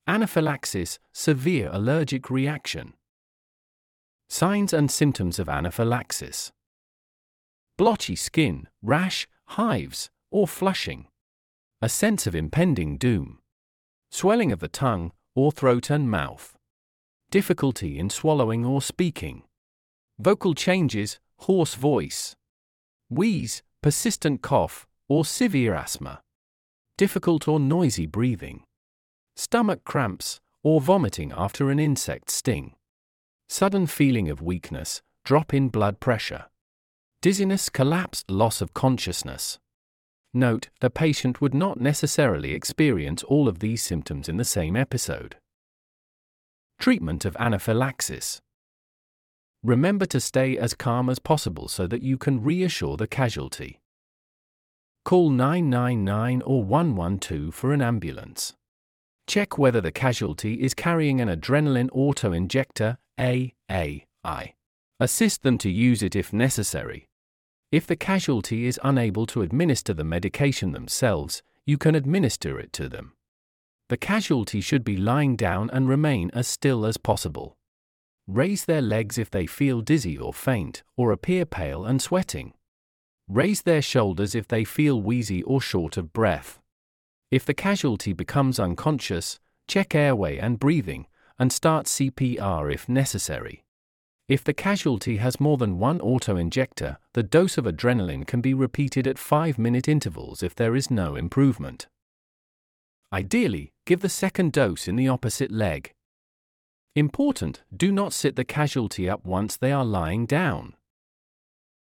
Anaphylaxis, severe allergic reaction. Signs and symptoms of anaphylaxis: blotchy skin, rash, hives, or flushing. A sense of impending doom. Swelling of the tongue, or throat and mouth. Difficulty in swallowing or speaking. Vocal changes, hoarse voice. Wheeze, persistent cough, or severe asthma. Difficult or noisy breathing. Stomach cramps, or vomiting after an insect sting. Sudden feeling of weakness, drop in blood pressure. Dizziness, collapse, loss of consciousness. Note, the patient would not necessarily experience all of these symptoms in the same episode. Treatment of anaphylaxis. Remember to stay as calm as possible so that you can reassure the casualty. Call 999 or 112 for an ambulance. Check whether the casualty is carrying an adrenaline auto-injector, AAI. Assist them to use it if necessary. If the casualty is unable to administer the medication themselves, you can administer it to them. The casualty should be lying down and remain as still as possible. Raise their legs if they feel dizzy or faint, or appear pale and sweating. Raise their shoulders if they feel wheezy or short of breath. If the casualty becomes unconscious, check airway and breathing, and start CPR if necessary. If the casualty has more than one auto-injector, the dose of adrenaline can be repeated at 5-minute intervals if there is no improvement. Ideally, give the second dose in the opposite leg. Important, do not sit the casualty up once they are lying down.